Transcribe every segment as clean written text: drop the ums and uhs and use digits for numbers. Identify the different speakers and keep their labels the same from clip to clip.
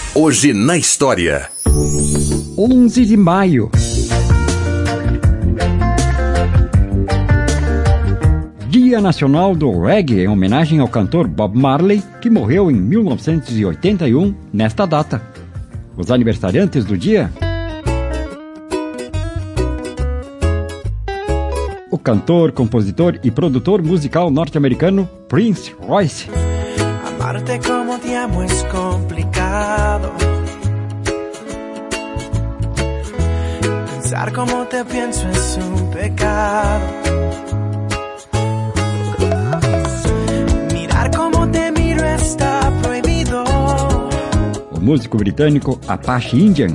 Speaker 1: Hoje na história.
Speaker 2: 11 de maio. Dia Nacional do Reggae, em homenagem ao cantor Bob Marley, que morreu em 1981, nesta data. Os aniversariantes do dia: o cantor, compositor e produtor musical norte-americano Prince Royce.
Speaker 3: Amarte como te amo es complicado. Pensar como te pienso es un pecado. Mirar como te miro está prohibido.
Speaker 2: O músico britânico Apache Indian.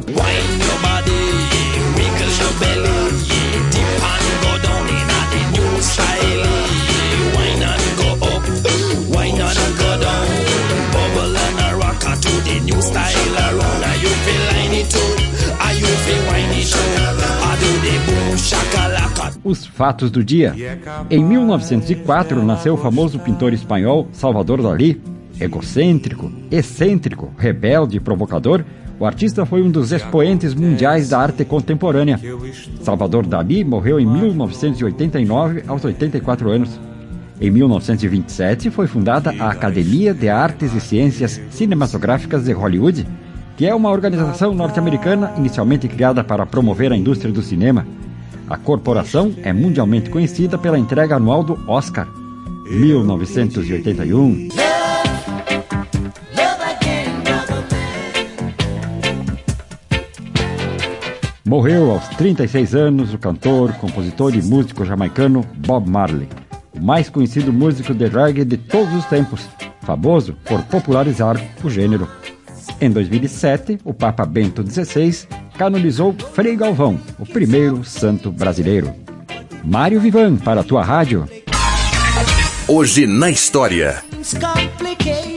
Speaker 2: Os fatos do dia. Em 1904 nasceu o famoso pintor espanhol Salvador Dalí. Egocêntrico, excêntrico, rebelde e provocador, o artista foi um dos expoentes mundiais da arte contemporânea. Salvador Dalí morreu em 1989, aos 84 anos. Em 1927 foi fundada a Academia de Artes e Ciências Cinematográficas de Hollywood, que é uma organização norte-americana inicialmente criada para promover a indústria do cinema. A corporação é mundialmente conhecida pela entrega anual do Oscar. 1981. Morreu aos 36 anos o cantor, compositor e músico jamaicano Bob Marley, o mais conhecido músico de reggae de todos os tempos, famoso por popularizar o gênero. Em 2007, o Papa Bento XVI canonizou Frei Galvão, o primeiro santo brasileiro. Mário Vivan, para a tua rádio.
Speaker 1: Hoje na história.